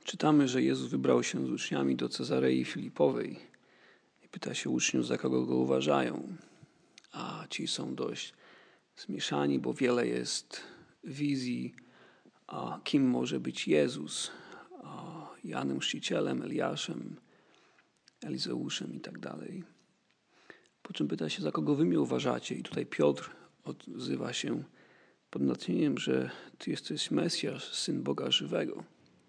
Czytamy, że Jezus wybrał się z uczniami do Cezarei Filipowej i pyta się uczniów, za kogo go uważają. A ci są dość zmieszani, bo wiele jest wizji, kim może być Jezus. Janem Chrzcicielem, Eliaszem, Elizeuszem i tak dalej. Po czym pyta się, za kogo wy mnie uważacie? I tutaj Piotr odzywa się pod natchnieniem, że ty jesteś Mesjasz, Syn Boga żywego.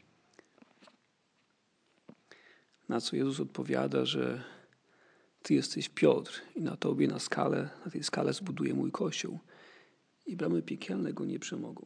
Na co Jezus odpowiada, że ty jesteś Piotr i na tobie na tej skale zbuduję mój Kościół i bramy piekielne go nie przemogą.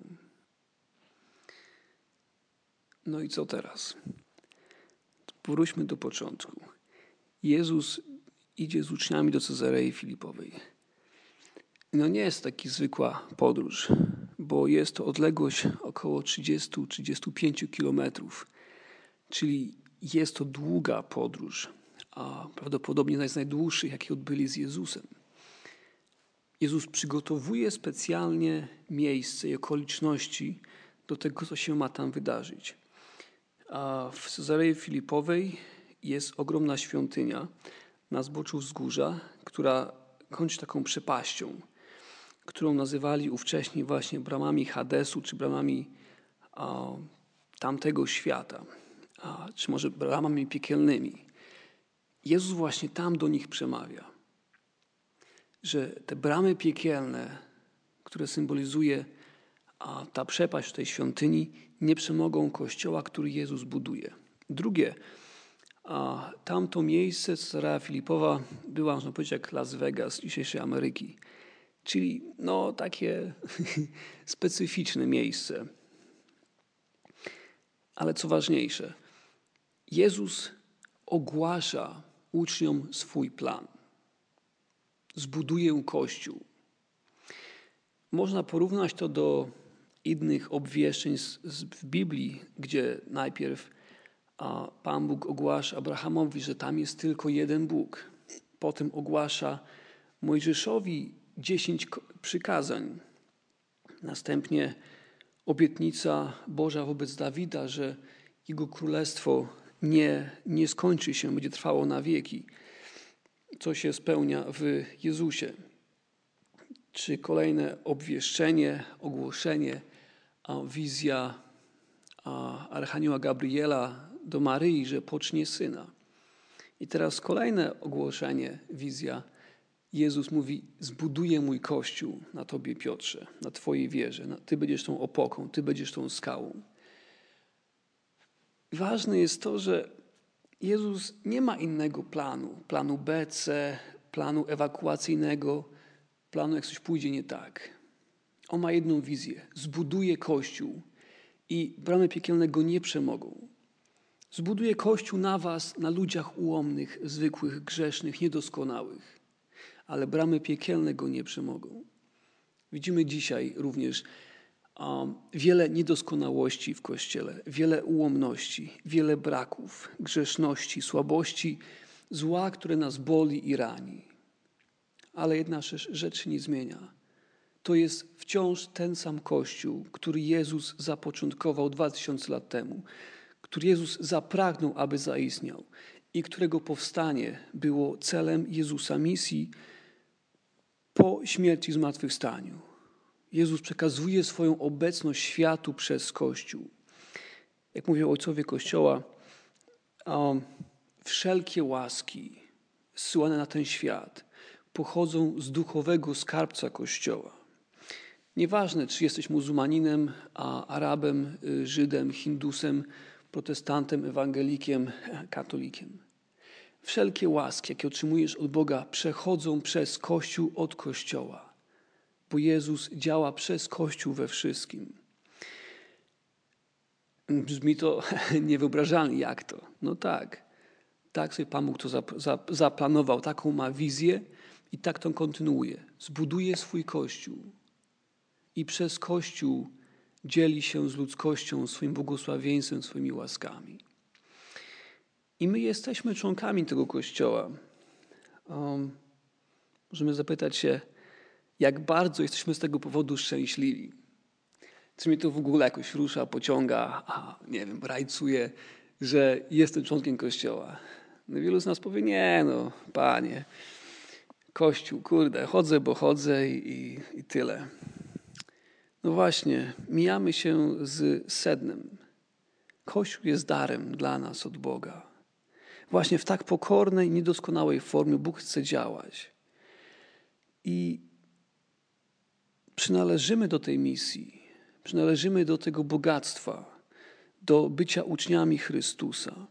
No i co teraz? Powróćmy do początku. Jezus idzie z uczniami do Cezarei Filipowej. No nie jest taki zwykła podróż, bo jest to odległość około 30-35 kilometrów, czyli jest to długa podróż, a prawdopodobnie jedna z najdłuższych, jakie odbyli z Jezusem. Jezus przygotowuje specjalnie miejsce i okoliczności do tego, co się ma tam wydarzyć. A w Cezarei Filipowej jest ogromna świątynia na zboczu wzgórza, która kończy taką przepaścią, którą nazywali ówcześnie właśnie bramami Hadesu, czy bramami tamtego świata, czy może bramami piekielnymi. Jezus właśnie tam do nich przemawia, że te bramy piekielne, które symbolizuje ta przepaść w tej świątyni, nie przemogą Kościoła, który Jezus buduje. Drugie, tamto miejsce, Cezarea Filipowa, była, można powiedzieć, jak Las Vegas dzisiejszej Ameryki. Czyli takie specyficzne miejsce. Ale co ważniejsze, Jezus ogłasza uczniom swój plan. Zbuduję Kościół. Można porównać to do innych obwieszczeń w Biblii, gdzie najpierw Pan Bóg ogłasza Abrahamowi, że tam jest tylko jeden Bóg. Potem ogłasza Mojżeszowi 10 przykazań. Następnie obietnica Boża wobec Dawida, że jego królestwo nie skończy się, będzie trwało na wieki, co się spełnia w Jezusie. Czy kolejne obwieszczenie, ogłoszenie, wizja Archanioła Gabriela do Maryi, że pocznie syna. I teraz kolejne ogłoszenie, wizja. Jezus mówi, zbuduję mój Kościół na tobie, Piotrze, na twojej wierze. Ty będziesz tą opoką, ty będziesz tą skałą. Ważne jest to, że Jezus nie ma innego planu B, C, planu ewakuacyjnego, planu jak coś pójdzie nie tak. On ma jedną wizję. Zbuduje Kościół i bramy piekielne go nie przemogą. Zbuduje Kościół na was, na ludziach ułomnych, zwykłych, grzesznych, niedoskonałych. Ale bramy piekielne go nie przemogą. Widzimy dzisiaj również wiele niedoskonałości w Kościele, wiele ułomności, wiele braków, grzeszności, słabości, zła, które nas boli i rani. Ale jedna rzecz się nie zmienia. To jest wciąż ten sam Kościół, który Jezus zapoczątkował 2000 lat temu, który Jezus zapragnął, aby zaistniał i którego powstanie było celem Jezusa misji po śmierci i zmartwychwstaniu. Jezus przekazuje swoją obecność światu przez Kościół. Jak mówią ojcowie Kościoła, wszelkie łaski zsyłane na ten świat pochodzą z duchowego skarbca Kościoła. Nieważne, czy jesteś muzułmaninem, Arabem, Żydem, Hindusem, protestantem, ewangelikiem, katolikiem. Wszelkie łaski, jakie otrzymujesz od Boga, przechodzą przez Kościół od Kościoła, bo Jezus działa przez Kościół we wszystkim. Brzmi to niewyobrażalnie, jak to? No tak sobie Pan Bóg to zaplanował, taką ma wizję i tak to kontynuuje. Zbuduje swój Kościół i przez Kościół dzieli się z ludzkością swoim błogosławieństwem, swoimi łaskami. I my jesteśmy członkami tego Kościoła. Możemy zapytać się, jak bardzo jesteśmy z tego powodu szczęśliwi. Czy mnie to w ogóle jakoś rusza, pociąga, rajcuje, że jestem członkiem Kościoła. No wielu z nas powie, nie no, Panie, Kościół, kurde, chodzę, bo chodzę i tyle. No właśnie, mijamy się z sednem. Kościół jest darem dla nas od Boga. Właśnie w tak pokornej, niedoskonałej formie Bóg chce działać. I przynależymy do tej misji, przynależymy do tego bogactwa, do bycia uczniami Chrystusa.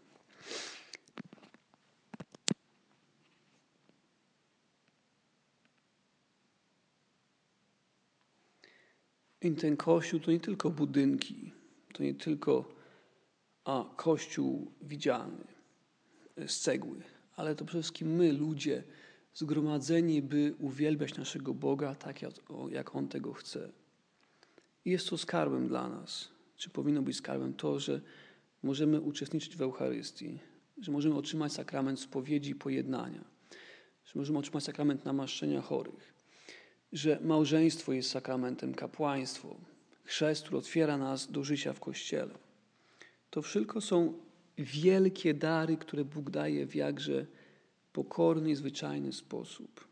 I ten Kościół to nie tylko budynki, to nie tylko Kościół widzialny z cegły, ale to przede wszystkim my, ludzie, zgromadzeni, by uwielbiać naszego Boga tak, jak On tego chce. I jest to skarbem dla nas, czy powinno być skarbem to, że możemy uczestniczyć w Eucharystii, że możemy otrzymać sakrament spowiedzi i pojednania, że możemy otrzymać sakrament namaszczenia chorych, że małżeństwo jest sakramentem, kapłaństwo, chrzest, który otwiera nas do życia w Kościele. To wszystko są wielkie dary, które Bóg daje w jakże pokorny i zwyczajny sposób.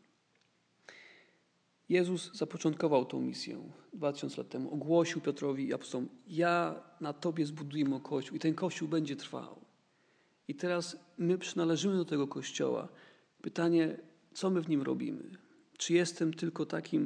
Jezus zapoczątkował tą misję 2000 lat temu. Ogłosił Piotrowi i apostołom, ja na Tobie zbuduję mój Kościół i ten Kościół będzie trwał. I teraz my przynależymy do tego Kościoła. Pytanie, co my w nim robimy? Czy jestem tylko takim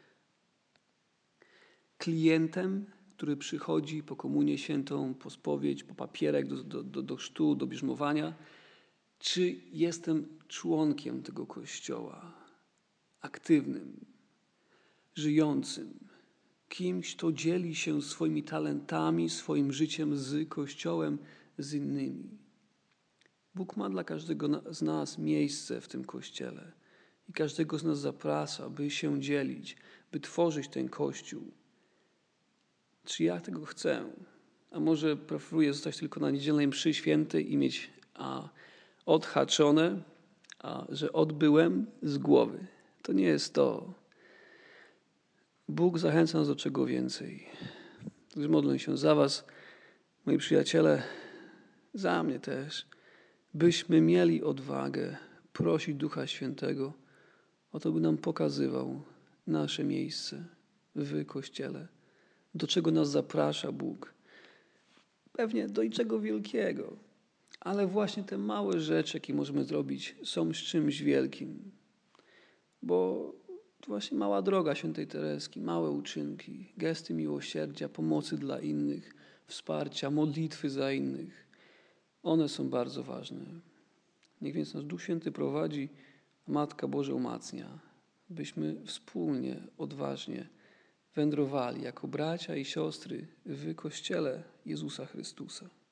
klientem, który przychodzi po komunię świętą, po spowiedź, po papierek do chrztu, do bierzmowania? Czy jestem członkiem tego Kościoła, aktywnym, żyjącym, kimś, kto dzieli się swoimi talentami, swoim życiem z Kościołem, z innymi? Bóg ma dla każdego z nas miejsce w tym Kościele i każdego z nas zaprasza, by się dzielić, by tworzyć ten Kościół. Czy ja tego chcę? A może preferuję zostać tylko na niedzielnej mszy świętej i mieć odhaczone, że odbyłem z głowy. To nie jest to. Bóg zachęca nas do czego więcej. Modlę się za was, moi przyjaciele, za mnie też, byśmy mieli odwagę prosić Ducha Świętego o to, by nam pokazywał nasze miejsce w Kościele. Do czego nas zaprasza Bóg. Pewnie do niczego wielkiego, ale właśnie te małe rzeczy, jakie możemy zrobić, są z czymś wielkim. Bo to właśnie mała droga świętej Tereski, małe uczynki, gesty miłosierdzia, pomocy dla innych, wsparcia, modlitwy za innych. One są bardzo ważne. Niech więc nas Duch Święty prowadzi, a Matka Boża umacnia, byśmy wspólnie, odważnie wędrowali jako bracia i siostry w Kościele Jezusa Chrystusa.